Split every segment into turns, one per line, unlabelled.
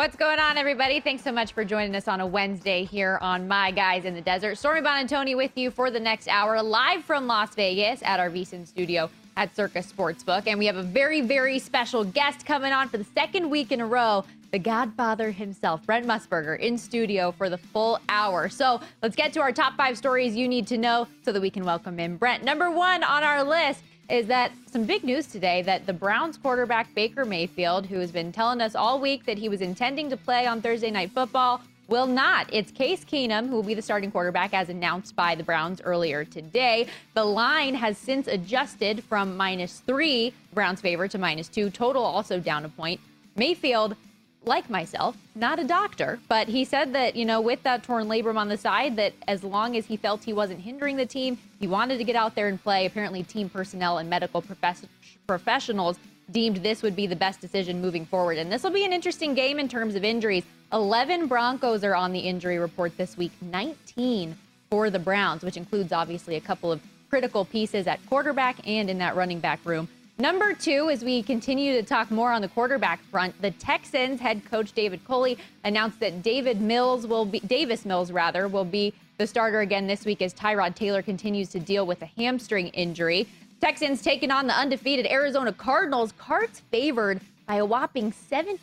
What's going on, everybody? Thanks so much for joining us on a Wednesday here on My Guys in the Desert. Stormy Buonantony with you for the next hour, live from Las Vegas at our VSiN studio at Circus Sportsbook. And we have a very, very special guest coming on for the second week in a row, the Godfather himself, Brent Musburger, in studio for the full hour. So let's get to our top 5 stories you need to know so that we can welcome in Brent. Number 1 on our list is that some big news today that the Browns quarterback Baker Mayfield, who has been telling us all week that he was intending to play on Thursday Night Football, will not. It's Case Keenum who will be the starting quarterback as announced by the Browns earlier today. The line has since adjusted from -3, Browns favor, to -2. Total also down a point. Mayfield, like myself, not a doctor, but he said that, with that torn labrum on the side, that as long as he felt he wasn't hindering the team, he wanted to get out there and play. Apparently, team personnel and medical professionals deemed this would be the best decision moving forward. And this will be an interesting game in terms of injuries. 11 Broncos are on the injury report this week, 19 for the Browns, which includes obviously a couple of critical pieces at quarterback and in that running back room. Number 2, as we continue to talk more on the quarterback front, the Texans head coach David Culley announced that Davis Mills will be the starter again this week as Tyrod Taylor continues to deal with a hamstring injury. Texans taking on the undefeated Arizona Cardinals. Cards favored by a whopping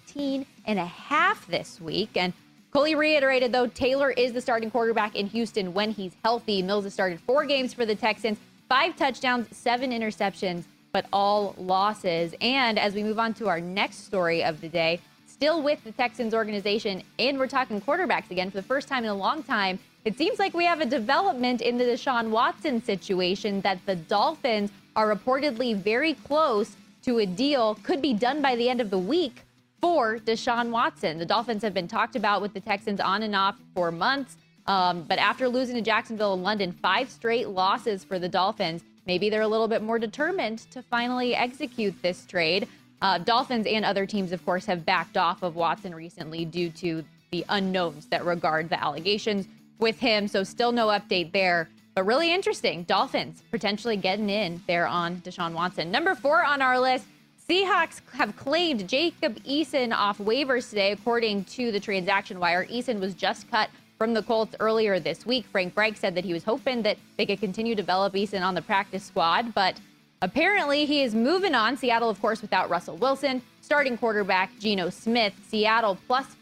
17.5 this week. And Culley reiterated, though, Taylor is the starting quarterback in Houston when he's healthy. Mills has started 4 games for the Texans, 5 touchdowns, 7 interceptions, but all losses. And as we move on to our next story of the day, still with the Texans organization, and we're talking quarterbacks again for the first time in a long time, it seems like we have a development in the Deshaun Watson situation that the Dolphins are reportedly very close to a deal, could be done by the end of the week, for Deshaun Watson. The Dolphins have been talked about with the Texans on and off for months, but after losing to Jacksonville and London, 5 straight losses for the Dolphins, maybe they're a little bit more determined to finally execute this trade. Dolphins and other teams, of course, have backed off of Watson recently due to the unknowns that regard the allegations with him. So still no update there, but really interesting. Dolphins potentially getting in there on Deshaun Watson. Number 4 on our list, Seahawks have claimed Jacob Eason off waivers today, according to the Transaction Wire. Eason was just cut from the Colts earlier this week. Frank Reich said that he was hoping that they could continue to develop Eason on the practice squad, but apparently he is moving on. Seattle, of course, without Russell Wilson. Starting quarterback Geno Smith. Seattle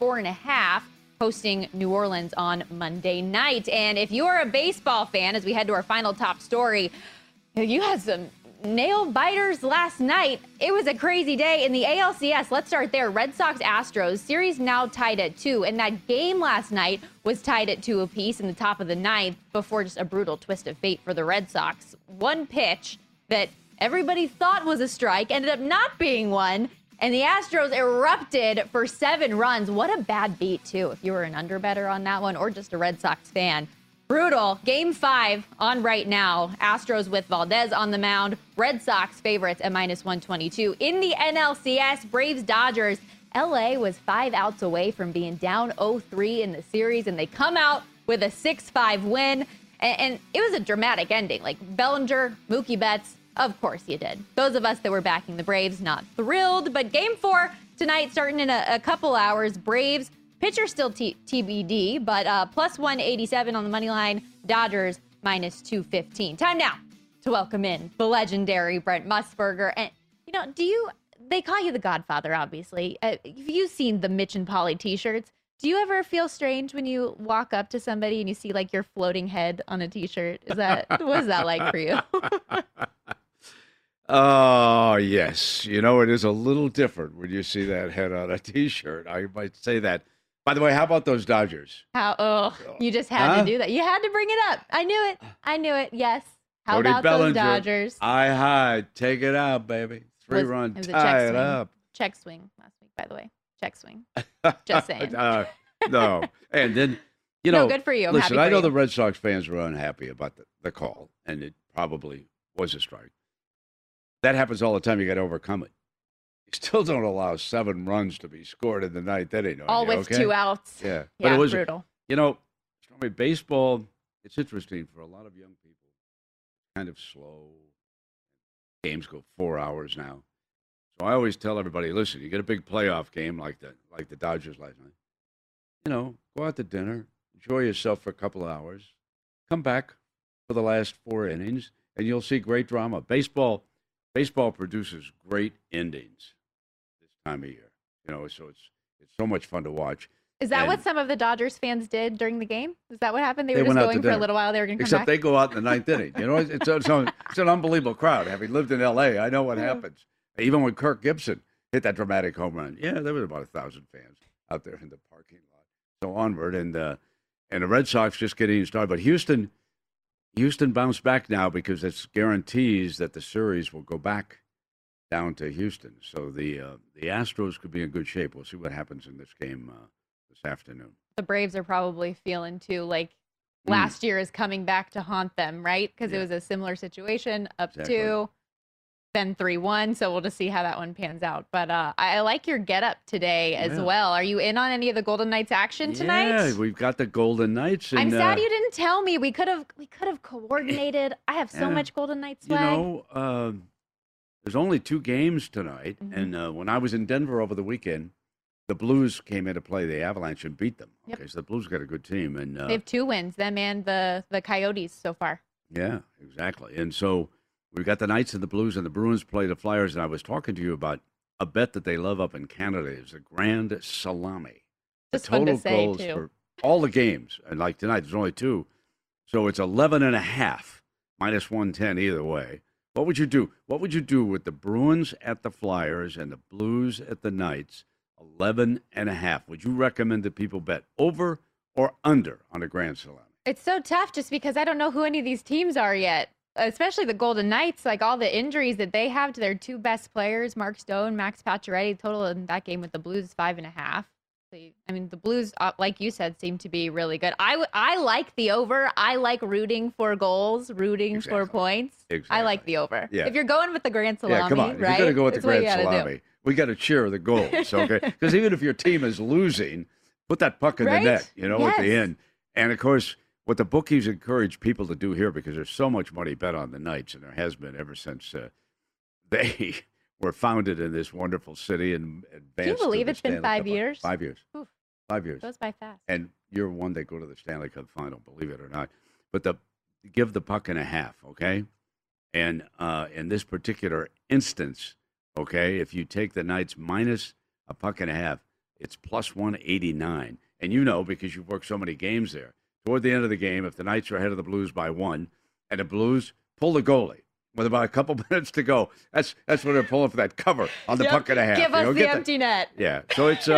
+4.5, hosting New Orleans on Monday night. And if you are a baseball fan, as we head to our final top story, you had some nail biters last night. It was a crazy day in the ALCS. Let's start there. Red Sox Astros series now tied at 2, and that game last night was tied at 2 apiece in the top of the 9th before just a brutal twist of fate for the Red Sox. One pitch that everybody thought was a strike ended up not being one, and the Astros erupted for 7 runs. What a bad beat, too, if you were an underbetter on that one or just a Red Sox fan. Brutal. Game 5 on right now. Astros with Valdez on the mound. Red Sox favorites at -122. In the NLCS, Braves-Dodgers. LA was 5 outs away from being down 0-3 in the series, and they come out with a 6-5 win. And it was a dramatic ending. Like Bellinger, Mookie Betts, of course you did. Those of us that were backing the Braves, not thrilled. But Game 4 tonight, starting in a couple hours. Braves, pitcher still TBD, but +187 on the money line. Dodgers -215. Time now to welcome in the legendary Brent Musburger. And, they call you the Godfather, obviously. Have you seen the Mitch and Polly t-shirts? Do you ever feel strange when you walk up to somebody and you see like your floating head on a t-shirt? What is that like for you?
Oh, yes. It is a little different when you see that head on a t-shirt. I might say that. By the way, how about those Dodgers?
You just had to do that. You had to bring it up. I knew it. Yes. How
Cody
about
Bellinger,
those Dodgers?
High. Take it out, baby. 3-run, tie it up.
Check swing last week, by the way. Check swing. Just saying.
No. And then,
no, good for you.
Listen, I know the Red Sox fans were unhappy about the call, and it probably was a strike. That happens all the time. You got to overcome it. You still don't allow 7 runs to be scored in the ninth inning.
All with 2 outs.
Yeah.
But
it was
brutal.
Baseball, it's interesting for a lot of young people. Kind of slow. Games go 4 hours now. So I always tell everybody, listen, you get a big playoff game like the Dodgers last night. Go out to dinner, enjoy yourself for a couple of hours, come back for the last 4 innings, and you'll see great drama. Baseball produces great endings this time of year. So it's so much fun to watch.
Is that what some of the Dodgers fans did during the game? Is that what happened? They were
went
just
out to
going for a
dinner.
little while. They were going to come
Except
back.
they go out in the ninth inning. It's an unbelievable crowd. Having lived in L.A., I know what happens. Even when Kirk Gibson hit that dramatic home run, there was about 1,000 fans out there in the parking lot. So onward, and the Red Sox just getting started. But Houston bounced back now because it guarantees that the series will go back down to Houston. So the Astros could be in good shape. We'll see what happens in this game this afternoon.
The Braves are probably feeling too like last year is coming back to haunt them, right? Because it was a similar situation, up 2, then 3-1. So we'll just see how that one pans out. But I like your getup today as well. Are you in on any of the Golden Knights action tonight?
Yeah, we've got the Golden Knights. And,
I'm sad you didn't tell me. We could have coordinated. I have so much Golden Knights swag.
There's only 2 games tonight, and when I was in Denver over the weekend, the Blues came in to play the Avalanche and beat them. Okay, so the Blues got a good team, and
they have 2 wins, them and the Coyotes so far.
Yeah, exactly. And so we've got the Knights and the Blues, and the Bruins play the Flyers. And I was talking to you about a bet that they love up in Canada is the Grand Salami.
Just
the total
fun to say,
goals
too.
for all the games, and like tonight, there's only 2, so it's 11.5 minus 110 either way. What would you do? What would you do with the Bruins at the Flyers and the Blues at the Knights? 11.5. Would you recommend that people bet over or under on a Grand Salami?
It's so tough just because I don't know who any of these teams are yet, especially the Golden Knights. Like all the injuries that they have to their 2 best players, Mark Stone, Max Pacioretty. Total in that game with the Blues is 5.5. The Blues, like you said, seem to be really good. I like the over. I like rooting for goals, for points.
Exactly.
I like the over.
Yeah.
If you're going with the Grand Salami,
come on.
right?
If you're going to go with the
That's
Grand Salami, we got to cheer the goals, okay? Because even if your team is losing, put that puck in the net, at the end. And, of course, what the bookies encourage people to do here, because there's so much money bet on the Knights, and there has been ever since they were founded in this wonderful city and advanced.
Can you believe it's been 5 years?
5 years.
Oof.
5 years.
It goes by fast.
And year 1, they go to the Stanley Cup final, believe it or not. But give the puck and a half, okay? And in this particular instance, okay, if you take the Knights minus a puck and a half, it's plus 189. And because you've worked so many games there, toward the end of the game, if the Knights are ahead of the Blues by 1, and the Blues pull the goalie with about a couple minutes to go, that's when they're pulling for that cover on the puck and a half.
Give us the empty net.
Yeah, so it's,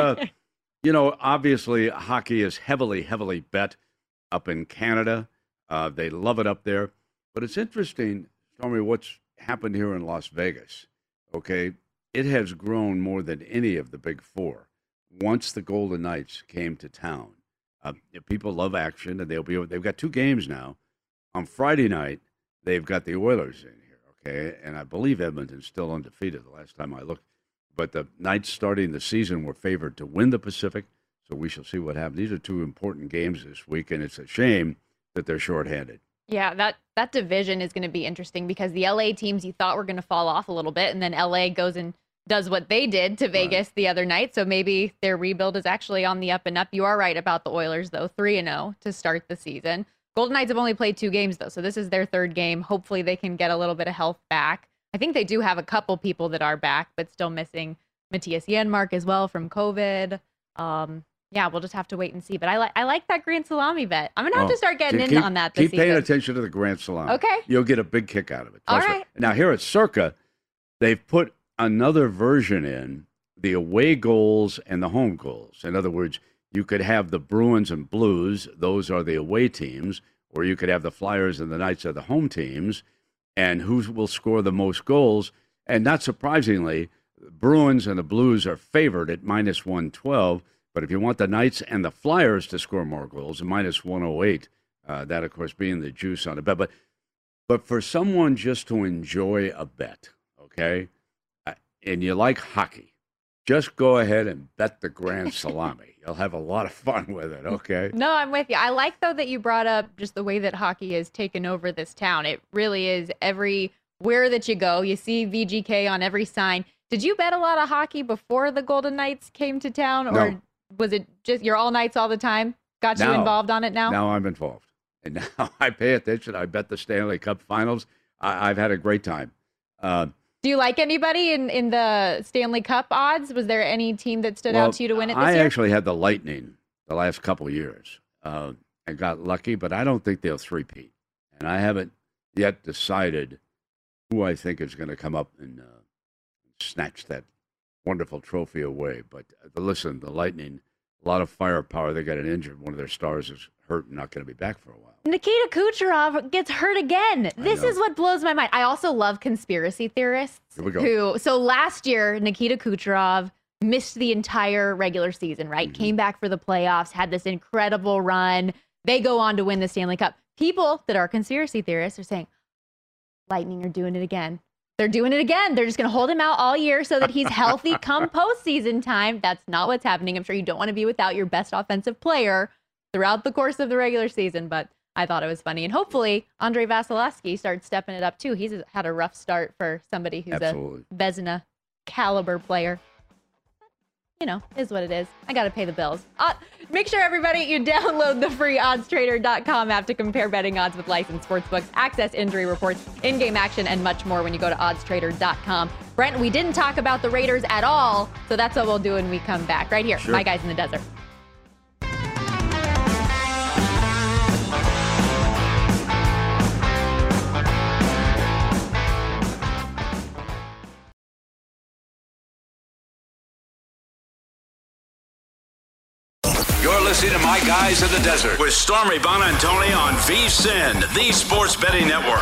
obviously hockey is heavily, heavily bet up in Canada. They love it up there. But it's interesting, Stormy, what's happened here in Las Vegas, okay? It has grown more than any of the Big Four once the Golden Knights came to town. People love action, and they've got 2 games now. On Friday night, they've got the Oilers in here, okay? And I believe Edmonton's still undefeated the last time I looked. But the Knights starting the season were favored to win the Pacific, so we shall see what happens. These are 2 important games this week, and it's a shame that they're shorthanded.
Yeah, that division is going to be interesting because the LA teams you thought were going to fall off a little bit, and then LA goes and does what they did to Vegas the other night. So maybe their rebuild is actually on the up and up. You are right about the Oilers, though, 3-0 to start the season. Golden Knights have only played 2 games, though, so this is their 3rd game. Hopefully they can get a little bit of health back. I think they do have a couple people that are back, but still missing Matthias Janmark as well from COVID. Yeah, we'll just have to wait and see. But I like that Grand Salami bet. I'm going to have to start getting in on that this
season. Keep paying attention to the Grand Salami.
Okay.
You'll get a big kick out of it.
All right.
Now, here at Circa, they've put another version in, the away goals and the home goals. In other words, you could have the Bruins and Blues. Those are the away teams. Or you could have the Flyers and the Knights are the home teams. And who will score the most goals. And not surprisingly, the Bruins and the Blues are favored at minus 112. But if you want the Knights and the Flyers to score more goals, minus 108, that, of course, being the juice on the bet. But for someone just to enjoy a bet, okay, and you like hockey, just go ahead and bet the Grand Salami. You'll have a lot of fun with it, okay?
No, I'm with you. I like, though, that you brought up just the way that hockey has taken over this town. It really is everywhere that you go. You see VGK on every sign. Did you bet a lot of hockey before the Golden Knights came to town, or
No.
was it just your all nights all the time? Got you
Now-
involved on it now?
Now I'm involved. And now I pay attention. I bet the Stanley Cup Finals. I've had a great time.
Do you like anybody in the Stanley Cup odds? Was there any team that stood out to you to win it this
I
year?
actually had the Lightning the last couple of years and got lucky, but I don't think they'll three-peat. And I haven't yet decided who I think is going to come up and snatch that wonderful trophy away. But listen, the Lightning, a lot of firepower. They got an injured. One of their stars is hurt and not going to be back for a while.
Nikita Kucherov gets hurt again. This is what blows my mind. I also love conspiracy theorists.
Here we go.
So last year, Nikita Kucherov missed the entire regular season, right?
Mm-hmm.
Came back for the playoffs, had this incredible run. They go on to win the Stanley Cup. People that are conspiracy theorists are saying, Lightning are doing it again. They're doing it again. They're just going to hold him out all year so that he's healthy come postseason time. That's not what's happening. I'm sure you don't want to be without your best offensive player throughout the course of the regular season, but I thought it was funny. And hopefully Andrei Vasilevsky starts stepping it up too. He's had a rough start for somebody who's
Absolutely.
a Vezina caliber player. You know, is what it is. I got to pay the bills. Make sure, everybody, you download the free oddstrader.com app to compare betting odds with licensed sportsbooks, access injury reports, in-game action, and much more when you go to oddstrader.com. Brent, we didn't talk about the Raiders at all, so that's what we'll do when we come back. Right here,
Sure.
My Guys in the Desert.
You're listening to My Guys in the Desert with Stormy Bonantoni on VSIN, the Sports Betting Network.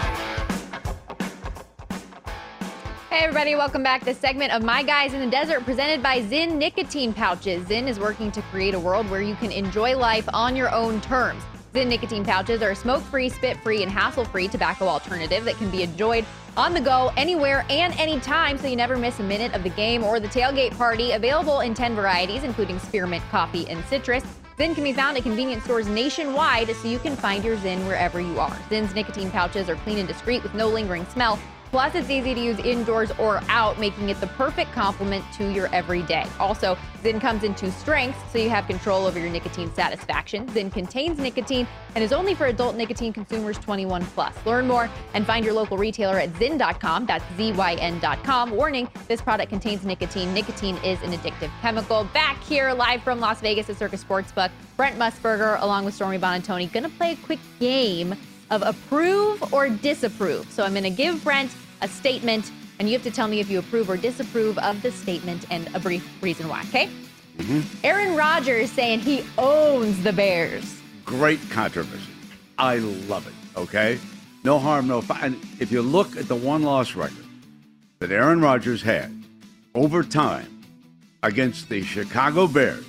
Hey everybody, welcome back. This segment of My Guys in the Desert presented by Zyn Nicotine Pouches. Zyn is working to create a world where you can enjoy life on your own terms. Zyn Nicotine Pouches are a smoke-free, spit-free, and hassle-free tobacco alternative that can be enjoyed on the go, anywhere and anytime, so you never miss a minute of the game or the tailgate party. Available in 10 varieties, including spearmint, coffee, and citrus. Zyn can be found at convenience stores nationwide, so you can find your Zyn wherever you are. Zyn's nicotine pouches are clean and discreet with no lingering smell. Plus, it's easy to use indoors or out, making it the perfect complement to your everyday. Also, Zyn comes in 2 strengths, so you have control over your nicotine satisfaction. Zyn contains nicotine and is only for adult nicotine consumers 21 plus. Learn more and find your local retailer at Zyn.com. That's ZYN.com. Warning, this product contains nicotine. Nicotine is an addictive chemical. Back here live from Las Vegas at Circus Sportsbook, Brent Musburger along with Stormy Bonantoni going to play a quick game of approve or disapprove. So I'm going to give Brent a statement, and you have to tell me if you approve or disapprove of the statement and a brief reason why, okay? Aaron Rodgers saying he owns the Bears.
Great controversy. I love it, okay? No harm, no foul. And if you look at the one-loss record that Aaron Rodgers had over time against the Chicago Bears,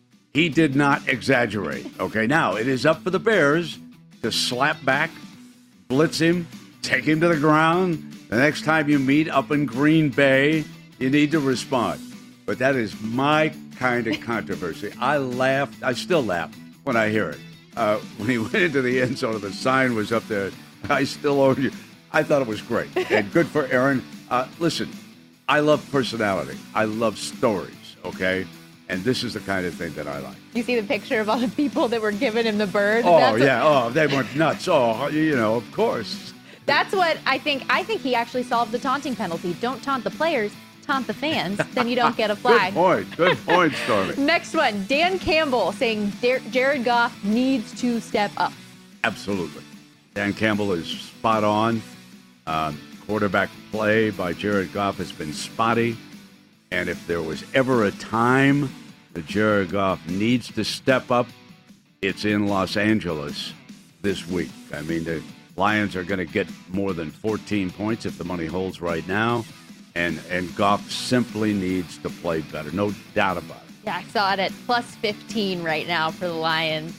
he did not exaggerate, okay? Now, it is up for the Bears to slap back, blitz him, take him to the ground. The next time you meet up in Green Bay, you need to respond. But that is my kind of controversy. I still laugh when I hear it. When he went into the end zone, the sign was up there, I still own you. I thought it was great. And good for Aaron. Listen, I love personality. I love stories, okay? And this is the kind of thing that I like.
You see the picture of all the people that were giving him the bird?
Oh, yeah. Oh, they went nuts. Oh, of course.
That's what I think. I think he actually solved the taunting penalty. Don't taunt the players, taunt the fans. Then you don't get a flag.
Good point, Stormy.
Next one, Dan Campbell saying Jared Goff needs to step up.
Absolutely. Dan Campbell is spot on. Quarterback play by Jared Goff has been spotty. And if there was ever a time that Jared Goff needs to step up, it's in Los Angeles this week. I mean, the Lions are going to get more than 14 points if the money holds right now. And Goff simply needs to play better. No doubt about it.
Yeah, I saw it at plus 15 right now for the Lions.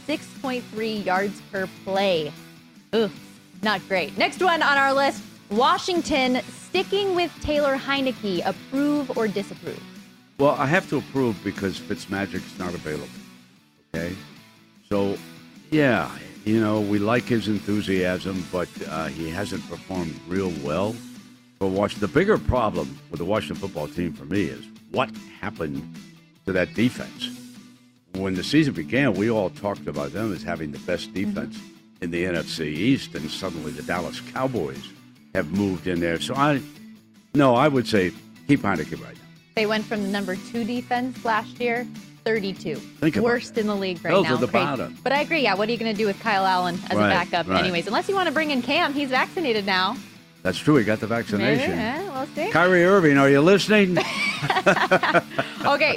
6.3 yards per play. Ugh, not great. Next one on our list, Washington sticking with Taylor Heineke. Approve or disapprove?
Well, I have to approve because Fitzmagic's not available. Okay? So, yeah, we like his enthusiasm, but he hasn't performed real well for Washington. The bigger problem with the Washington football team for me is what happened to that defense. When the season began, we all talked about them as having the best defense in the NFC East, and suddenly the Dallas Cowboys have moved in there. So I would say keep Heineke right now.
They went from the number 2 defense last year, 32.
Think about
Worst
that.
in the league right
Those
now.
are the
Crazy.
bottom.
But I agree. Yeah, what are you going to do with Kyle Allen as a backup
right.
anyways? Unless you want to bring in Cam. He's vaccinated now.
That's true. He got the vaccination.
Maybe, we'll see.
Kyrie Irving, are you listening?
Okay,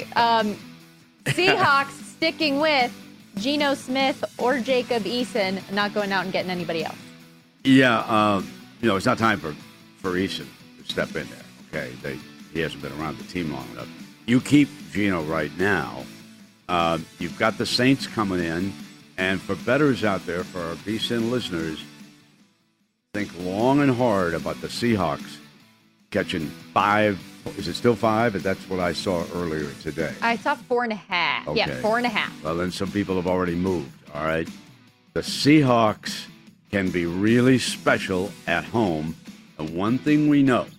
Seahawks sticking with Geno Smith or Jacob Eason, not going out and getting anybody else.
Yeah, it's not time for Eason to step in there. Okay, he hasn't been around the team long enough. You keep Geno right now. You've got the Saints coming in, and for bettors out there, for our VSiN listeners, think long and hard about the Seahawks catching 5. Is it still 5? That's what I saw earlier today.
I saw 4.5. Yeah,
Okay.
4.5.
Well, then some people have already moved, all right? The Seahawks can be really special at home. And one thing we know,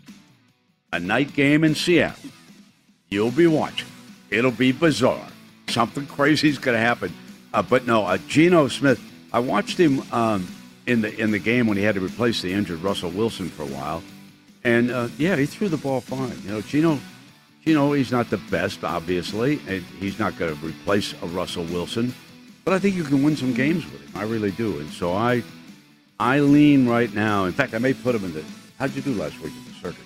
a night game in Seattle, you'll be watching. It'll be bizarre. Something crazy is going to happen. But no, Geno Smith, I watched him in the game when he had to replace the injured Russell Wilson for a while. And, he threw the ball fine. Geno, he's not the best, obviously. And he's not going to replace a Russell Wilson. But I think you can win some games with him. I really do. And so I lean right now. In fact, I may put him in the – how'd you do last week at the circuit?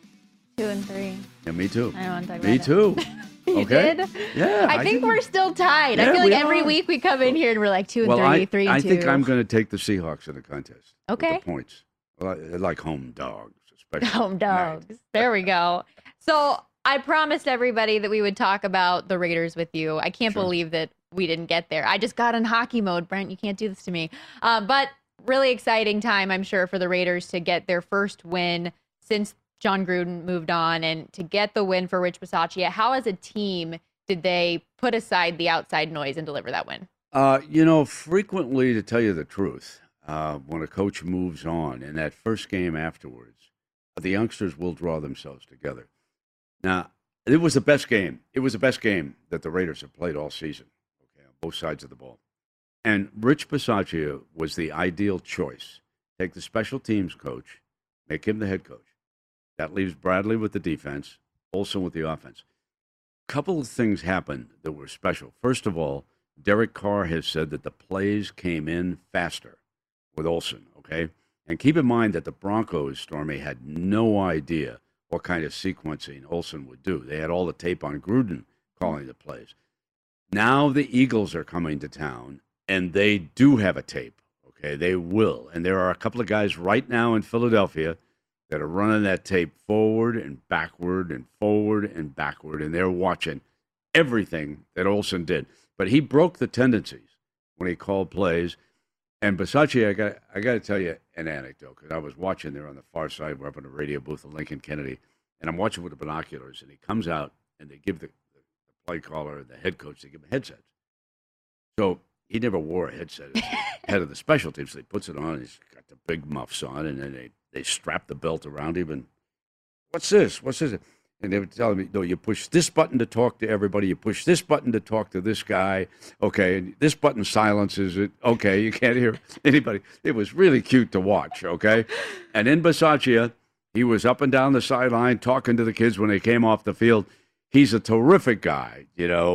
2 and 3.
Yeah, me too.
I don't want to talk
Me
about
too.
You
Okay?
did?
Yeah.
I think we're still tied. I
Yeah,
feel like
we
every
are.
week we come in here and we're like 2 and 3, 3 and 2.
I think I'm going to take the Seahawks in the contest.
Okay.
With the points. Well, I like home dogs, especially.
Home dogs. There we go. So I promised everybody that we would talk about the Raiders with you. I can't believe that we didn't get there. I just got in hockey mode, Brent. You can't do this to me. But really exciting time, I'm sure, for the Raiders to get their first win since John Gruden moved on and to get the win for Rich Bisaccia. How, as a team, did they put aside the outside noise and deliver that win?
Frequently, to tell you the truth, when a coach moves on in that first game afterwards, the youngsters will draw themselves together. Now, it was the best game. It was the best game that the Raiders have played all season, on both sides of the ball. And Rich Bisaccia was the ideal choice. Take the special teams coach, make him the head coach. That leaves Bradley with the defense, Olsen with the offense. A couple of things happened that were special. First of all, Derek Carr has said that the plays came in faster with Olsen, okay? And keep in mind that the Broncos, Stormy, had no idea what kind of sequencing Olsen would do. They had all the tape on Gruden calling the plays. Now the Eagles are coming to town, and they do have a tape, okay? They will. And there are a couple of guys right now in Philadelphia that are running that tape forward and backward and forward and backward, and they're watching everything that Olsen did. But he broke the tendencies when he called plays. And Bisaccia, I got to tell you an anecdote, because I was watching there on the far side. We're up in the radio booth of Lincoln Kennedy, and I'm watching with the binoculars, and he comes out, and they give the play caller and the head coach, they give him headsets. So he never wore a headset as head of the special teams. So he puts it on, and he's got the big muffs on, and then they strap the belt around him, and what's this? What's this? And they were telling me, no, you push this button to talk to everybody. You push this button to talk to this guy. Okay, and this button silences it. Okay, you can't hear anybody. It was really cute to watch, okay? And in Bisaccia, he was up and down the sideline talking to the kids when they came off the field. He's a terrific guy,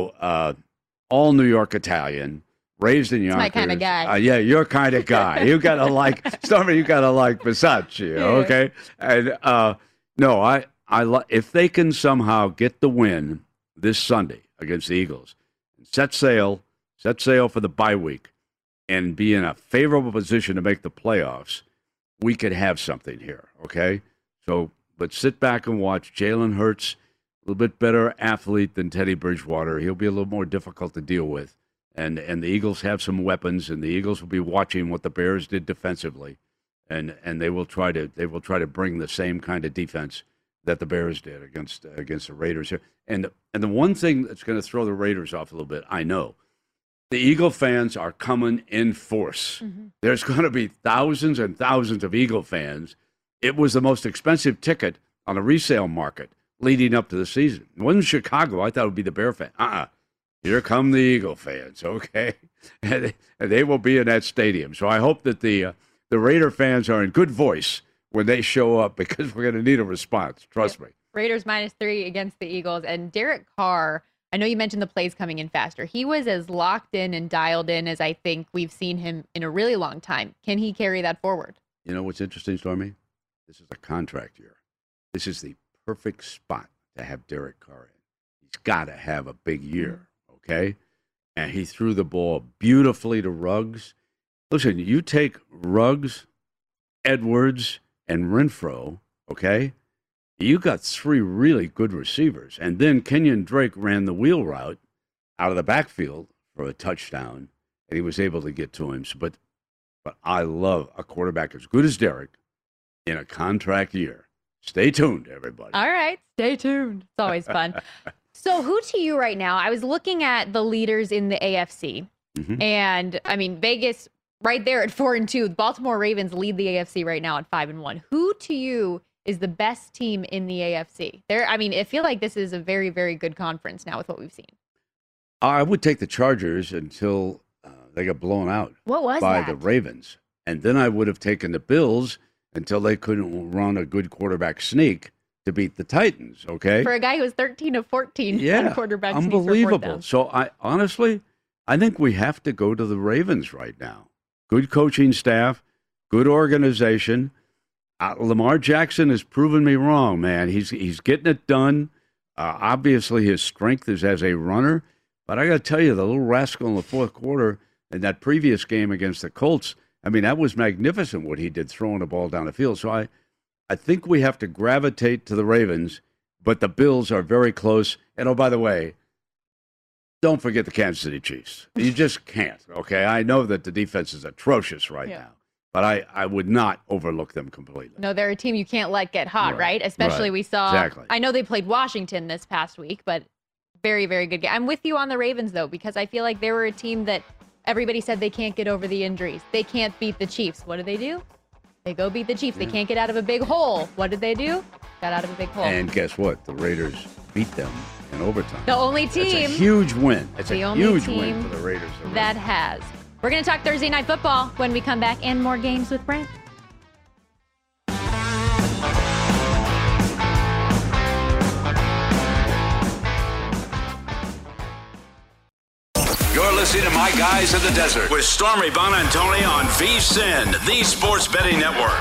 all New York Italian, raised in Yonkers.
My kind of guy.
Yeah, your kind of guy. You got to like, Stormy, you got to like Bisaccia, okay? And, no, if they can somehow get the win this Sunday against the Eagles, set sail for the bye week, and be in a favorable position to make the playoffs, we could have something here, okay? So, but sit back and watch. Jalen Hurts, a little bit better athlete than Teddy Bridgewater. He'll be a little more difficult to deal with. And the Eagles have some weapons, and the Eagles will be watching what the Bears did defensively, and they will try to bring the same kind of defense that the Bears did against the Raiders here. And the one thing that's going to throw the Raiders off a little bit, I know, the Eagle fans are coming in force. Mm-hmm. There's going to be thousands and thousands of Eagle fans It was the most expensive ticket on the resale market leading up to the season. It wasn't Chicago. I thought it would be the Bear fan. Here come the Eagle fans, okay? And they will be in that stadium. So I hope that the Raider fans are in good voice when they show up, because we're going to need a response. Trust me.
Raiders -3 against the Eagles. And Derek Carr, I know you mentioned the plays coming in faster. He was as locked in and dialed in as I think we've seen him in a really long time. Can he carry that forward?
You know what's interesting, Stormy? This is a contract year. This is the perfect spot to have Derek Carr in. He's got to have a big year, okay? And he threw the ball beautifully to Ruggs. Listen, you take Ruggs, Edwards, and Renfro, okay? You got 3 really good receivers. And then Kenyon Drake ran the wheel route out of the backfield for a touchdown, and he was able to get to him. But I love a quarterback as good as Derek in a contract year. Stay tuned, everybody.
All right. Stay tuned. It's always fun. So who to you right now? I was looking at the leaders in the AFC. And, I mean, Vegas right there at 4-2. The Baltimore Ravens lead the AFC right now at 5-1. Who to you is the best team in the AFC? I feel like this is a very, very good conference now with what we've seen.
I would take the Chargers until they got blown out by the Ravens. And then I would have taken the Bills until they couldn't run a good quarterback sneak to beat the Titans, okay?
For a guy who was 13 of 14 on quarterback sneaks.
Unbelievable. So I think we have to go to the Ravens right now. Good coaching staff, good organization. Lamar Jackson has proven me wrong, man. He's getting it done. Obviously, his strength is as a runner. But I got to tell you, the little rascal in the fourth quarter in that previous game against the Colts, I mean, that was magnificent what he did throwing the ball down the field. So I think we have to gravitate to the Ravens, but the Bills are very close. And, oh, by the way, don't forget the Kansas City Chiefs. You just can't, okay? I know that the defense is atrocious right now, but I would not overlook them completely.
No, they're a team you can't let get hot, right? Especially we saw.
Exactly.
I know they played Washington this past week, but very, very good game. I'm with you on the Ravens, though, because I feel like they were a team that everybody said they can't get over the injuries. They can't beat the Chiefs. What do? They go beat the Chiefs. They can't get out of a big hole. What did they do? Got out of a big hole.
And guess what? The Raiders beat them in overtime.
The only team.
It's a huge win. It's
a
huge win for the Raiders.
That has. We're going to talk Thursday Night Football when we come back and more games with Brent.
You're listening to My Guys in the Desert with Stormy Bonantoni on VSiN, the Sports Betting Network.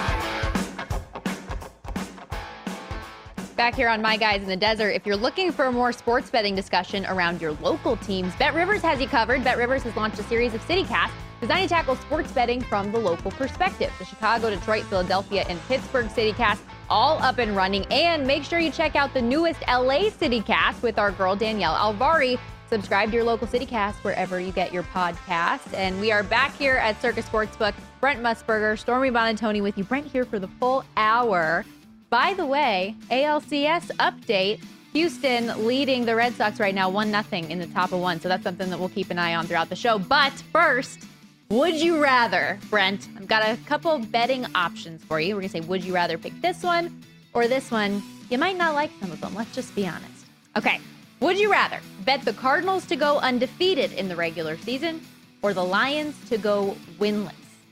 Back here on My Guys in the Desert, if you're looking for a more sports betting discussion around your local teams, BetRivers has you covered. BetRivers has launched a series of CityCasts designed to tackle sports betting from the local perspective. The Chicago, Detroit, Philadelphia, and Pittsburgh CityCasts all up and running. And make sure you check out the newest LA CityCast with our girl Danielle Alvari. Subscribe to your local CityCast wherever you get your podcasts. And we are back here at Circus Sportsbook. Brent Musburger, Stormy Bonantoni with you. Brent here for the full hour. By the way, ALCS update. Houston leading the Red Sox right now 1-0 in the top of 1. So that's something that we'll keep an eye on throughout the show. But first, would you rather, Brent? I've got a couple betting options for you. We're going to say, would you rather pick this one or this one? You might not like some of them. Let's just be honest. Okay. Would you rather bet the Cardinals to go undefeated in the regular season or the Lions to go winless?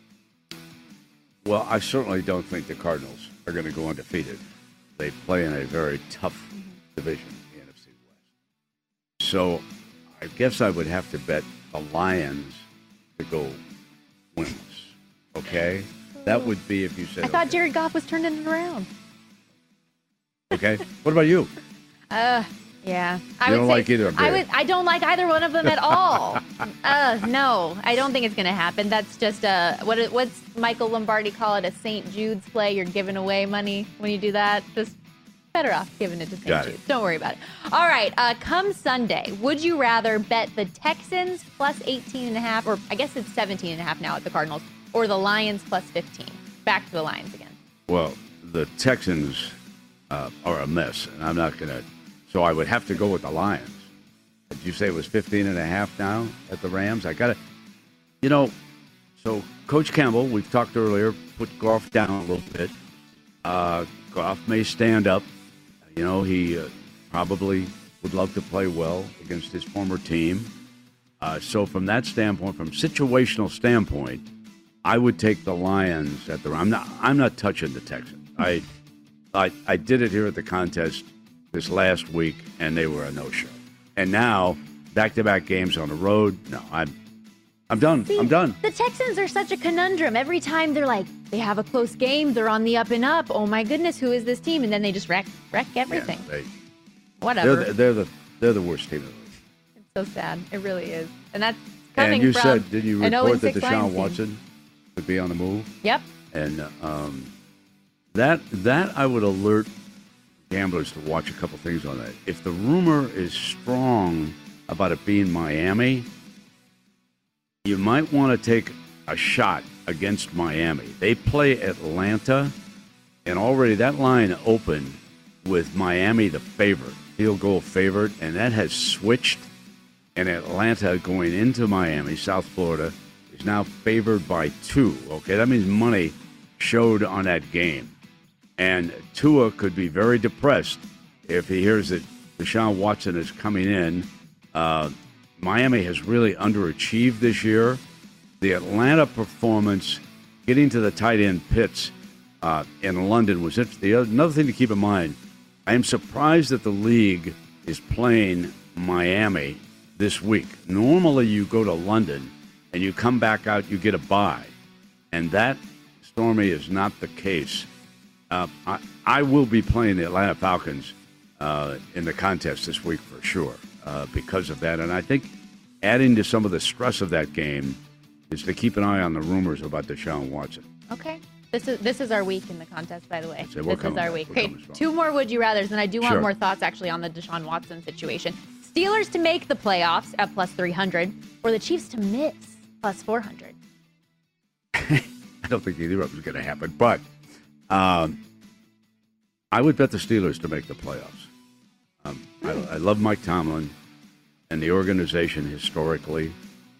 Well, I certainly don't think the Cardinals are going to go undefeated. They play in a very tough division, the NFC West. So I guess I would have to bet the Lions to go winless. Okay? That would be if you said.
I thought Jared Goff was turning it around.
Okay. What about you?
Yeah.
You don't like either of them.
I don't like either one of them at all. No, I don't think it's going to happen. That's just what's Michael Lombardi call it? A St. Jude's play. You're giving away money when you do that. Just better off giving it to St. Jude's. Don't worry about it. All right. Come Sunday, would you rather bet the Texans plus 18.5, or I guess it's 17.5 now at the Cardinals, or the Lions plus 15? Back to the Lions again.
Well, the Texans are a mess, and I'm not going to. So I would have to go with the Lions. Did you say it was 15.5 now at the Rams? I got to, so Coach Campbell, we've talked earlier, put Goff down a little bit. Goff may stand up. You know, he probably would love to play well against his former team. So from that standpoint, from situational standpoint, I would take the Lions at the. I'm not touching the Texans. I did it here at the contest this last week, and they were a no-show. And now back-to-back games on the road. No, I'm done.
See,
I'm done.
The Texans are such a conundrum. Every time they're like, they have a close game, they're on the up and up. Oh my goodness, who is this team? And then they just wreck everything.
Yeah,
Whatever.
They're the worst team in the league.
It's so sad. It really is. And that's coming
and you
from
said, did you
an
report that
0-6
Deshaun
Lions
Watson
team.
would be on the move?
Yep.
And that I would alert gamblers to watch a couple things on that. If the rumor is strong about it being Miami, you might want to take a shot against Miami. They play Atlanta, and already that line opened with Miami the favorite, field goal favorite, and that has switched. And Atlanta going into Miami, South Florida, is now favored by 2. Okay, that means money showed on that game. And Tua could be very depressed if he hears that Deshaun Watson is coming in. Miami has really underachieved this year. The Atlanta performance, getting to the tight end pits in London was interesting. Another thing to keep in mind, I am surprised that the league is playing Miami this week. Normally you go to London and you come back out, you get a bye. And that, Stormy, is not the case. I will be playing the Atlanta Falcons in the contest this week for sure because of that. And I think adding to some of the stress of that game is to keep an eye on the rumors about Deshaun Watson.
Okay. This is our week in the contest, by the way.
So
this is our week. Okay, 2 more would you rathers, and I do want more thoughts actually on the Deshaun Watson situation. Steelers to make the playoffs at plus 300, or the Chiefs to miss plus 400.
I don't think either of them is going to happen, but I would bet the Steelers to make the playoffs. I love Mike Tomlin and the organization historically.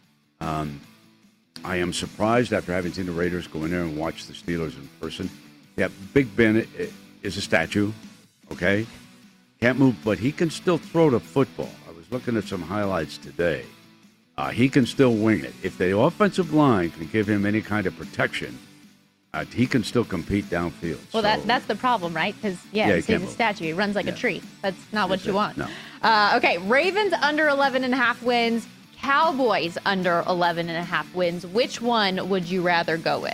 I am surprised after having seen the Raiders go in there and watch the Steelers in person. Yeah, Big Ben is a statue, okay? Can't move, but he can still throw the football. I was looking at some highlights today. He can still wing it. If the offensive line can give him any kind of protection, he can still compete downfield.
Well, that's the problem, right? Because, he's a statue. He runs like a tree. That's not what you want.
No.
Okay, Ravens under 11.5 wins. Cowboys under 11.5 wins. Which one would you rather go with?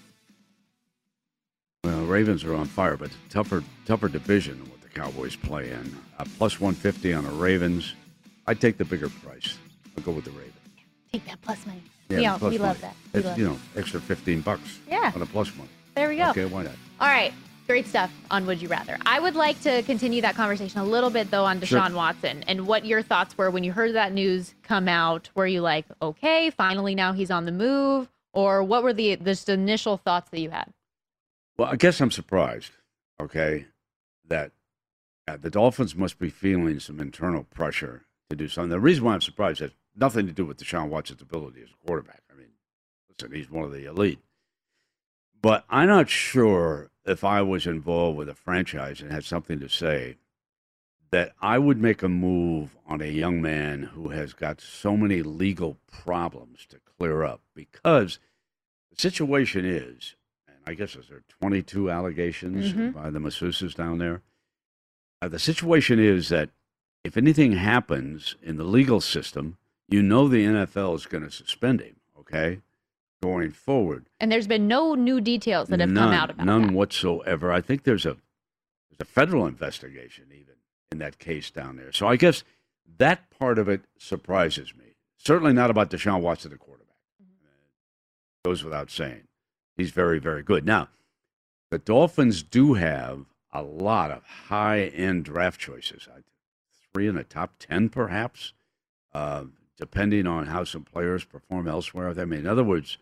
Well, Ravens are on fire, but tougher division than what the Cowboys play in. Plus 150 on the Ravens. I'd take the bigger price. I'll go with the Ravens.
Take that plus money.
Yeah,
we love that.
Extra $15 on a plus money.
There we go.
Okay, why not?
All right. Great stuff on Would You Rather. I would like to continue that conversation a little bit, though, on Deshaun Watson and what your thoughts were when you heard that news come out. Were you like, okay, finally now he's on the move? Or what were the just initial thoughts that you had?
Well, I guess I'm surprised, okay, that the Dolphins must be feeling some internal pressure to do something. The reason why I'm surprised has nothing to do with Deshaun Watson's ability as a quarterback. I mean, listen, he's one of the elite. But I'm not sure if I was involved with a franchise and had something to say that I would make a move on a young man who has got so many legal problems to clear up, because the situation is, and I guess there are 22 allegations by the masseuses down there. The situation is that if anything happens in the legal system, the NFL is going to suspend him, okay, going forward.
And there's been no new details that have come out about that.
None whatsoever. I think there's a federal investigation even in that case down there. So I guess that part of it surprises me. Certainly not about Deshaun Watson, the quarterback. Goes without saying. He's very, very good. Now, the Dolphins do have a lot of high-end draft choices. 3 in the top 10, perhaps, depending on how some players perform elsewhere. I mean, in other words,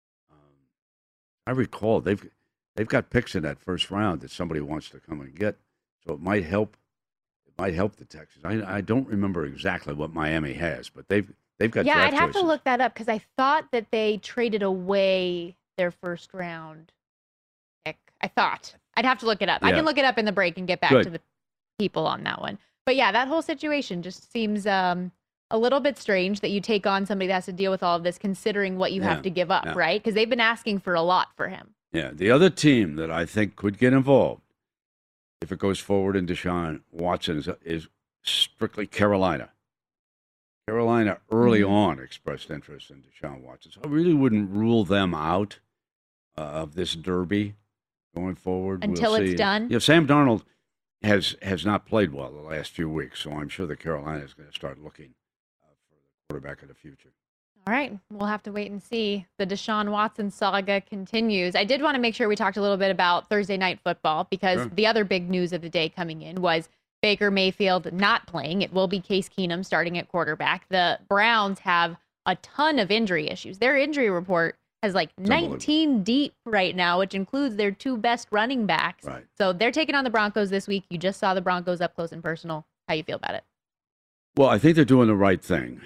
I recall they've got picks in that first round that somebody wants to come and get, so it might help. It might help the Texans. I don't remember exactly what Miami has, but they've got.
Yeah,
draft
I'd have
choices.
to look that up because I thought that they traded away their first round pick. I I'd have to look it up. I
Yeah.
can look it up in the break and get back
Good.
to the people on that one. But yeah, that whole situation just seems a little bit strange that you take on somebody that has to deal with all of this, considering what you have to give up, right? Because they've been asking for a lot for him.
Yeah, the other team that I think could get involved if it goes forward in Deshaun Watson is strictly Carolina. Carolina early on expressed interest in Deshaun Watson. So I really wouldn't rule them out of this derby going forward.
Until
We'll
it's
see.
done?
Yeah, Sam Darnold has not played well the last few weeks, so I'm sure that Carolina is going to start looking for the quarterback of the future.
All right. We'll have to wait and see. The Deshaun Watson saga continues. I did want to make sure we talked a little bit about Thursday Night Football because the other big news of the day coming in was Baker Mayfield not playing. It will be Case Keenum starting at quarterback. The Browns have a ton of injury issues. Their injury report has like 19 deep right now, which includes their two best running backs.
Right.
So they're taking on the Broncos this week. You just saw the Broncos up close and personal. How you feel about it?
Well, I think they're doing the right thing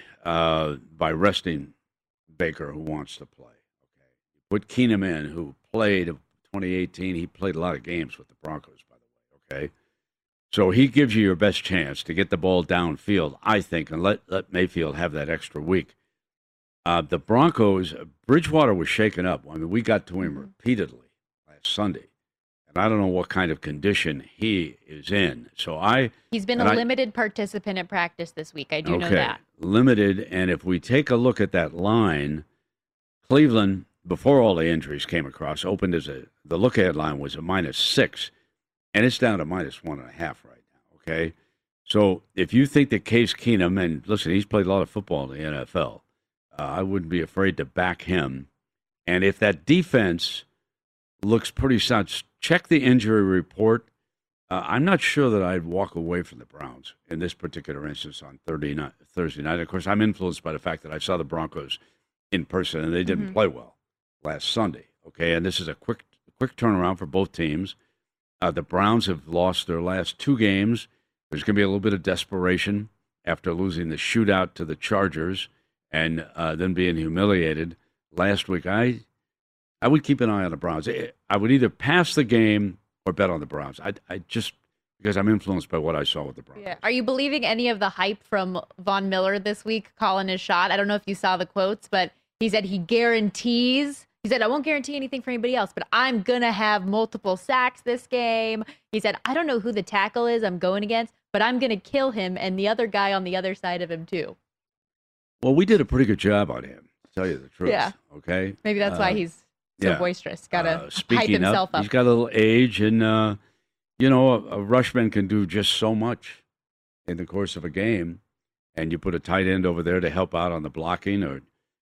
by resting Baker, who wants to play. Okay, put Keenum in, who played 2018. He played a lot of games with the Broncos, by the way. Okay, so he gives you your best chance to get the ball downfield, I think, and let Mayfield have that extra week. The Broncos, Bridgewater was shaken up. I mean, we got to him repeatedly last Sunday. I don't know what kind of condition he is in. So
he's been a limited participant at practice this week. I do know that.
Limited. And if we take a look at that line, Cleveland, before all the injuries came across, opened as the look-ahead line was a -6, and it's down to -1.5 right now. Okay. So if you think that Case Keenum, and listen, he's played a lot of football in the NFL, I wouldn't be afraid to back him. And if that defense looks pretty sound, check the injury report. I'm not sure that I'd walk away from the Browns in this particular instance on Thursday night. Of course, I'm influenced by the fact that I saw the Broncos in person, and they didn't play well last Sunday. Okay, and this is a quick turnaround for both teams. The Browns have lost their last 2 games. There's going to be a little bit of desperation after losing the shootout to the Chargers and then being humiliated last week. I would keep an eye on the Browns. I would either pass the game or bet on the Browns. I just, because I'm influenced by what I saw with the Browns.
Yeah. Are you believing any of the hype from Von Miller this week calling his shot? I don't know if you saw the quotes, but he said he guarantees. He said, I won't guarantee anything for anybody else, but I'm going to have multiple sacks this game. He said, I don't know who the tackle is I'm going against, but I'm going to kill him and the other guy on the other side of him too.
Well, we did a pretty good job on him, to tell you the truth.
Yeah.
Okay.
Maybe that's why he's so boisterous. Got to hype himself up.
He's got a little age, and, a rushman can do just so much in the course of a game. And you put a tight end over there to help out on the blocking, or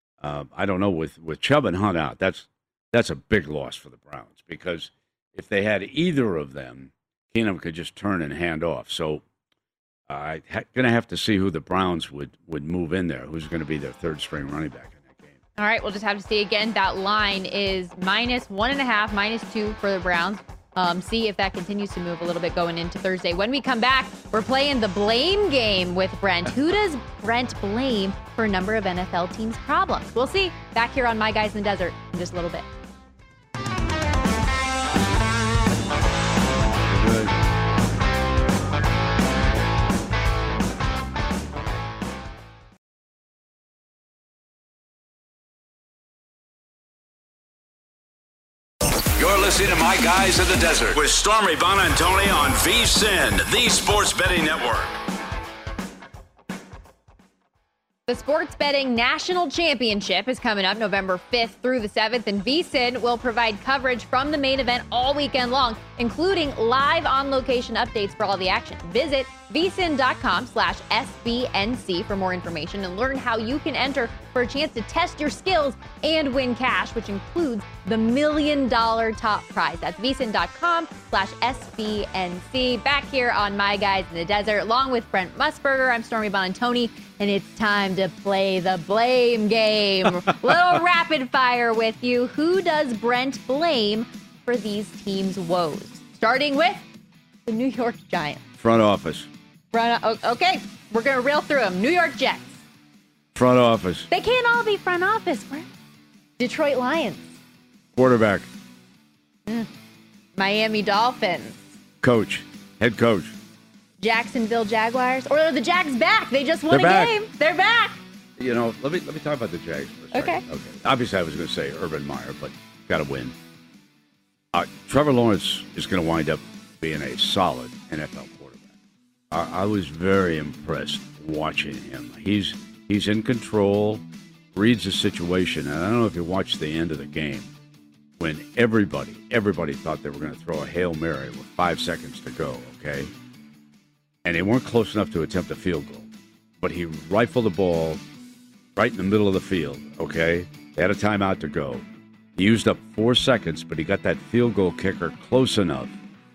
I don't know, with Chubb and Hunt out, that's a big loss for the Browns, because if they had either of them, Keenum could just turn and hand off. So I'm going to have to see who the Browns would move in there, who's going to be their third-string running back in that game.
All right, we'll just have to see again. That line is -1.5, -2 for the Browns. See if that continues to move a little bit going into Thursday. When we come back, we're playing the blame game with Brent. Who does Brent blame for a number of NFL teams' problems? We'll see. Back here on My Guys in the Desert in just a little bit.
You're listening to My Guys in the Desert with Stormy Bonantoni on VSiN, the Sports Betting Network.
The Sports Betting National Championship is coming up November 5th through the 7th, and VSiN will provide coverage from the main event all weekend long, including live on-location updates for all the action. Visit vsin.com/SBNC for more information and learn how you can enter for a chance to test your skills and win cash, which includes the $1 million top prize. That's vsin.com/SBNC. Back here on My Guys in the Desert, along with Brent Musburger, I'm Stormy Bonantoni, and it's time to play the blame game. Little rapid fire with you. Who does Brent blame for these teams' woes? Starting with the New York Giants.
Front office.
Okay, we're going to reel through them. New York Jets.
Front office.
They can't all be front office, Brent. Detroit Lions.
Quarterback.
Miami Dolphins.
Head coach.
Jacksonville Jaguars. Or are the Jags back? They just won
They're back.
game. They're back.
You know, let me talk about the Jags for a second. Okay. Obviously, I was going to say Urban Meyer, but got to win. Trevor Lawrence is going to wind up being a solid NFL quarterback. I was very impressed watching him. He's in control, reads the situation, and I don't know if you watched the end of the game when everybody thought they were going to throw a Hail Mary with 5 seconds to go, okay? And they weren't close enough to attempt a field goal. But he rifled the ball right in the middle of the field, okay? They had a timeout to go. He used up 4 seconds, but he got that field goal kicker close enough.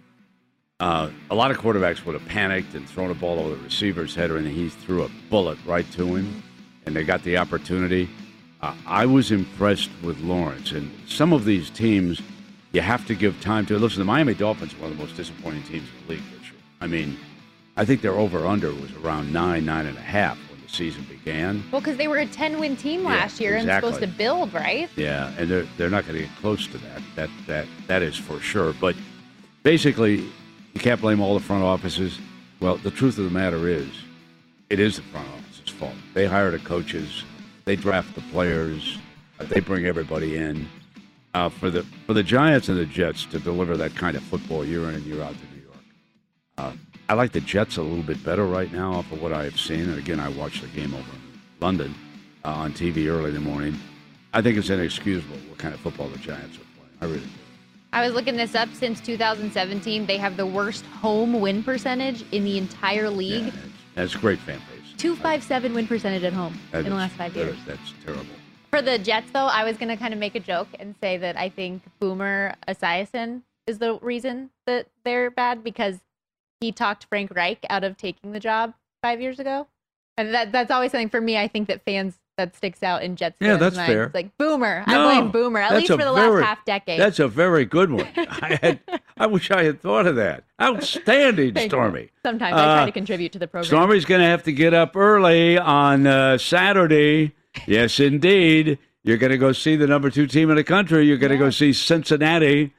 A lot of quarterbacks would have panicked and thrown a ball over the receiver's head, and he threw a bullet right to him, and they got the opportunity. I was impressed with Lawrence, and some of these teams you have to give time to. Listen, the Miami Dolphins are one of the most disappointing teams in the league this year. I mean, I think their over-under was around 9.5 when the season began.
Well, because they were a 10-win team last year and supposed to build, right?
Yeah, and they're not going to get close to that. That is for sure. But basically, you can't blame all the front offices. Well, the truth of the matter is, it is the front office's fault. They hire the coaches, they draft the players, they bring everybody in. For the Giants and the Jets to deliver that kind of football year in and year out to New York. I like the Jets a little bit better right now off of what I have seen. And again, I watched the game over in London on TV early in the morning. I think it's inexcusable what kind of football the Giants are playing. I really do.
I was looking this up. Since 2017, they have the worst home win percentage in the entire league.
Yeah, that's a great fan base.
257 win percentage at home in the last 5 years.
That's terrible.
For the Jets, though, I was going to kind of make a joke and say that I think Boomer Esiason is the reason that they're bad, because he talked Frank Reich out of taking the job 5 years ago. And that's always something for me. I think that that sticks out in Jets fans'
that's
minds.
fair.
It's like, Boomer. I blame Boomer, at least for the last half decade.
That's a very good one. I wish I had thought of that. Outstanding, Stormy.
Sometimes I try to contribute to the program.
Stormy's going to have to get up early on Saturday. Yes, indeed. You're going to go see the number 2 team in the country. You're going to go see Cincinnati.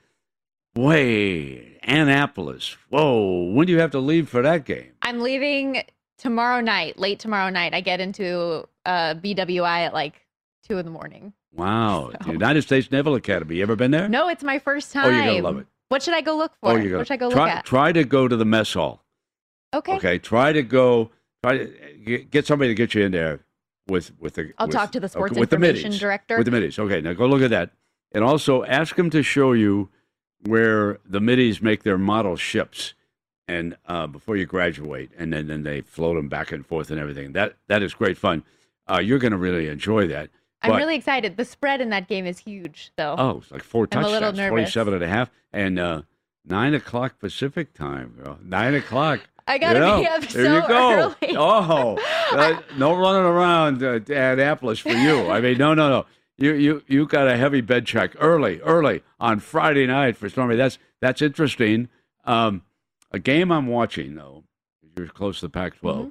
Annapolis. Whoa. When do you have to leave for that game?
I'm leaving tomorrow night, late tomorrow night. I get into BWI at like 2 in the morning.
Wow. So. The United States Naval Academy. You ever been there?
No, it's my first time.
Oh, you're going to love it.
What should I go look for? What should I go look at?
Try to go to the mess hall.
Okay.
Try to get somebody to get you in there with the.
I'll talk to the sports information director.
With the middies. Okay, now go look at that. And also ask them to show you where the middies make their model ships, and before you graduate, and then they float them back and forth and everything. That is great fun. You're going to really enjoy that.
I'm really excited. The spread in that game is huge, though.
Oh, it's like 4 touchdowns.
I'm a little nervous.
47.5, and 9 o'clock Pacific time, girl. 9 o'clock.
I got to be up so early.
Oh, no running around Annapolis for you. I mean, no. You got a heavy bed check early on Friday night for Stormy. That's interesting. A game I'm watching, though, you're close to the Pac-12. Mm-hmm.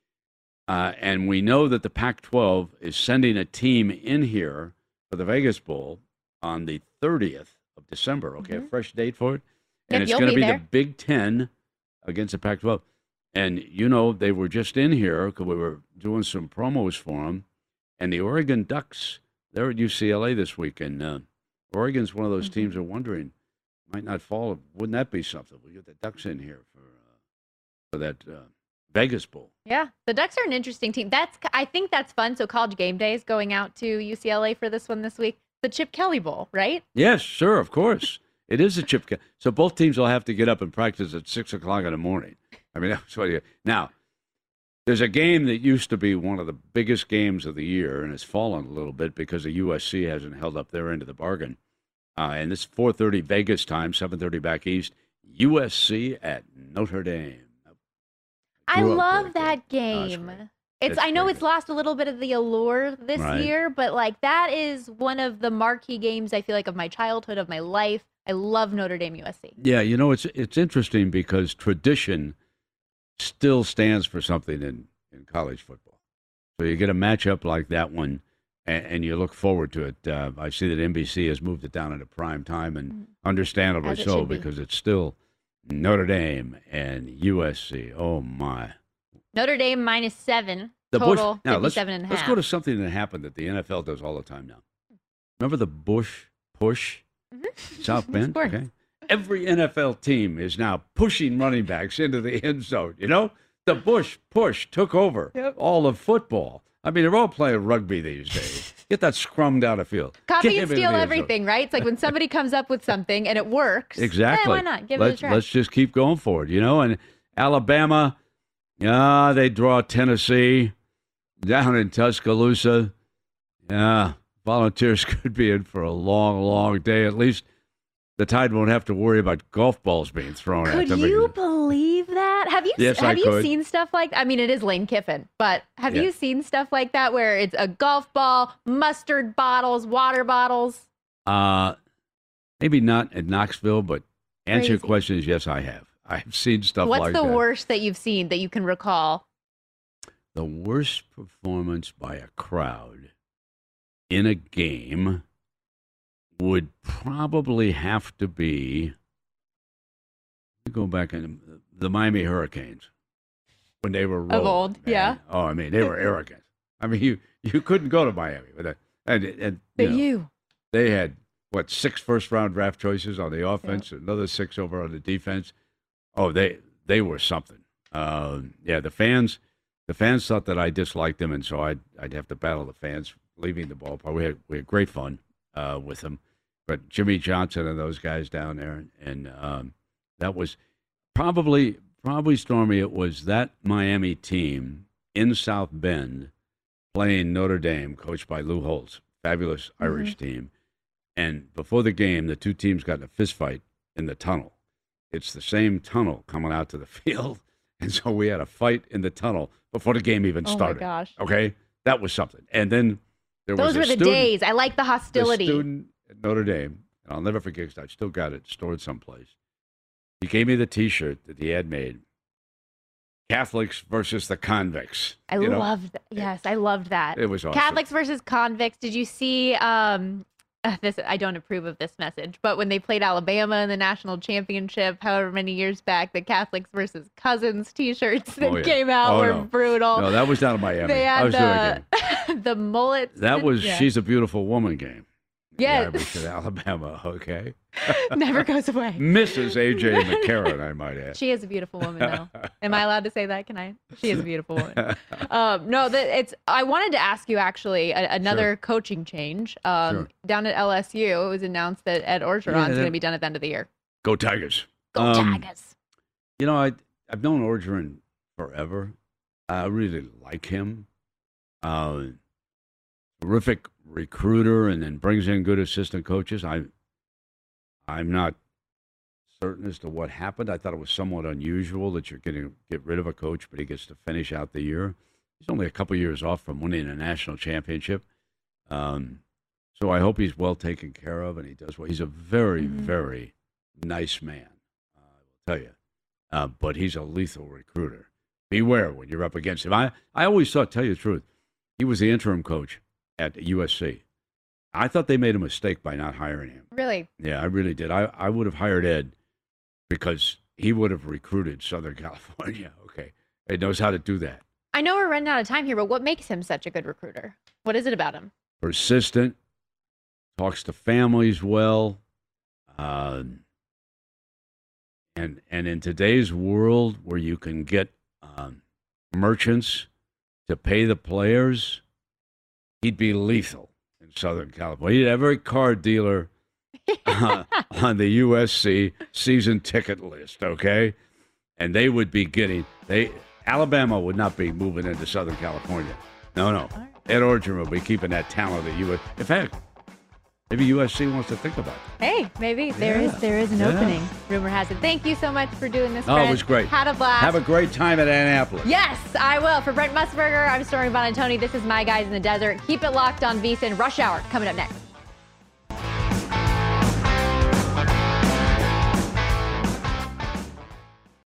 And we know that the Pac-12 is sending a team in here for the Vegas Bowl on the 30th of December. Okay, a fresh date for it. And it's going to be the Big Ten against the Pac-12. And, they were just in here because we were doing some promos for them. And the Oregon Ducks, they're at UCLA this week. And Oregon's one of those teams that are wondering, might not fall. Wouldn't that be something? We get the Ducks in here for that Vegas Bowl.
Yeah, the Ducks are an interesting team. I think that's fun. So College Game Day is going out to UCLA for this one this week. The Chip Kelly Bowl, right?
Yes, sure, of course. It is a Chip Kelly. So both teams will have to get up and practice at 6 o'clock in the morning. I mean, that's what now, there's a game that used to be one of the biggest games of the year, and it's fallen a little bit because the USC hasn't held up their end of the bargain. And it's 4:30 Vegas time, 7:30 back east. USC at Notre Dame.
I love that game. I know it's lost a little bit of the allure this year, but that is one of the marquee games I feel like of my childhood, of my life. I love Notre Dame USC.
Yeah, it's interesting because tradition still stands for something in college football. So you get a matchup like that one, and you look forward to it. I see that NBC has moved it down into prime time, and understandably
As it
so,
should be.
because it's still Notre Dame and USC. Oh, my.
Notre Dame -7.
The
Total
Bush. Now,
57.5.
let's go to something that happened that the NFL does all the time now. Remember the Bush push? South Bend?
course.
Okay. Every NFL team is now pushing running backs into the end zone. You know, the Bush push took over all of football. I mean, they're all playing rugby these days. Get that scrum down the field.
Copy
Get
and
him into
steal
the end zone.
everything, right? It's like when somebody comes up with something and it works.
Exactly.
Why not? Give it a try.
Let's just keep going for it, you know. And Alabama, they draw Tennessee down in Tuscaloosa. Yeah, Volunteers could be in for a long, long day. At least the Tide won't have to worry about golf balls being thrown at
Could
them.
you believe that? Have you
Yes, I
have you
could.
seen stuff like I mean, it is Lane Kiffin, but have
Yeah.
you seen stuff like that where it's a golf ball, mustard bottles, water bottles?
Maybe not at Knoxville, but answer your
Crazy.
question is yes, I have. I've seen stuff
What's
like
the
that.
worst that you've seen that you can recall?
The worst performance by a crowd in a game would probably have to be, let me go back in the Miami Hurricanes when they were rolling,
old,
man.
yeah.
Oh, I mean, they were arrogant. I mean, you couldn't go to Miami with that. And you know, they had, 6 first-round draft choices on the offense, another 6 over on the defense. Oh, they were something. The fans thought that I disliked them, and so I'd have to battle the fans leaving the ballpark. We had great fun with them, but Jimmy Johnson and those guys down there, and that was probably Stormy. It was that Miami team in South Bend playing Notre Dame, coached by Lou Holtz, fabulous Irish team. And before the game, the two teams got in a fist fight in the tunnel. It's the same tunnel coming out to the field. And so we had a fight in the tunnel before the game even started.
Oh, my gosh.
Okay? That was something. And then there was
Those were the days. I like the hostility.
The student at Notre Dame, and I'll never forget because I still got it stored someplace. He gave me the T-shirt that he had made. Catholics versus the convicts.
I loved that. Yes, I loved that.
It was awesome.
Catholics versus convicts. Did you see this? I don't approve of this message, but when they played Alabama in the national championship, however many years back, the Catholics versus Cousins T-shirts that came out were brutal.
No, that was down in Miami.
They had
I was doing a game.
the mullets.
That was
yeah.
She's a Beautiful Woman game.
Yeah.
The Irish at Alabama, okay.
Never goes away.
Mrs. A.J. McCarron, I might add.
She is a beautiful woman, though. Am I allowed to say that? Can I? She is a beautiful woman. No, I wanted to ask you actually another coaching change. Down at LSU, it was announced that Ed Orgeron is going to be done at the end of the year.
Go Tigers.
Go Tigers.
You know, I've known Orgeron forever. I really like him. Terrific recruiter, and then brings in good assistant coaches. I'm not certain as to what happened. I thought it was somewhat unusual that you're going to get rid of a coach, but he gets to finish out the year. He's only a couple years off from winning a national championship. So I hope he's well taken care of, and he does well. He's a very, very nice man, I will tell you. But he's a lethal recruiter. Beware when you're up against him. I always thought, tell you the truth, he was the interim coach at USC. I thought they made a mistake by not hiring him.
Really?
Yeah, I really did. I would have hired Ed because he would have recruited Southern California. Okay. He knows how to do that.
I know we're running out of time here, but what makes him such a good recruiter? What is it about him?
Persistent, talks to families well, and in today's world where you can get merchants to pay the players, he'd be lethal in Southern California. He'd have every car dealer on the USC season ticket list, okay? And they would be Alabama would not be moving into Southern California. No. Ed Orgeron will be keeping that talent at USC. In fact, maybe USC wants to think about it.
Hey, maybe there is an opening. Rumor has it. Thank you so much for doing this,
Oh,
friend.
it was great.
Had a blast.
Have a great time at Annapolis.
Yes, I will. For Brent Musburger, I'm Stormy Bonantoni. This is My Guys in the Desert. Keep it locked on VSiN. Rush Hour coming up next.